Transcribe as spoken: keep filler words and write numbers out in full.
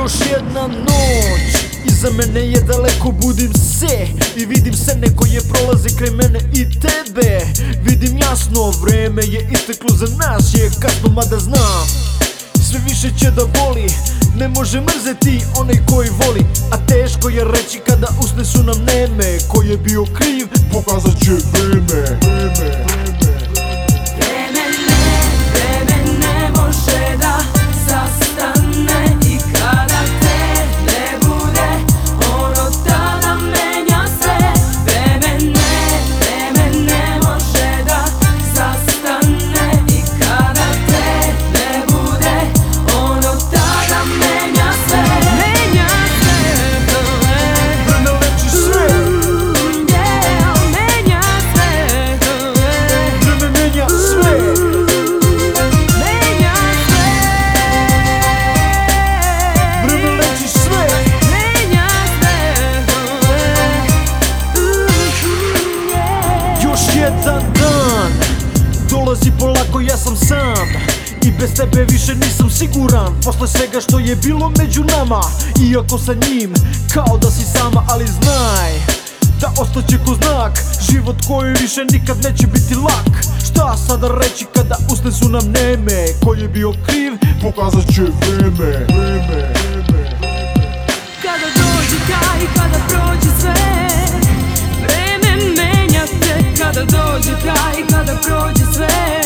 Još jedna noć iza mene je daleko, budim se i vidim scene koje prolaze kraj mene i tebe. Vidim jasno, vreme je isteklo, za nas je kasno, mada znam sve više će da boli. Ne može mrzeti onaj koji voli, a teško je reći kada usne su nam neme. Ko je bio kriv, pokazat će vreme. Jedan dan dolazi polako, ja sam sam i bez tebe više nisam siguran. Posle svega što je bilo među nama, iako sa njim kao da si sama, ali znaj da ostaće ko znak, život koji više nikad neće biti lak. Šta sada reći kada usne su nam neme? Ko je bio kriv, pokazat će vreme. Kada dođe kraj, kada prođe sve, vreme menja te. Kada dođe kraj, kada prođe sve,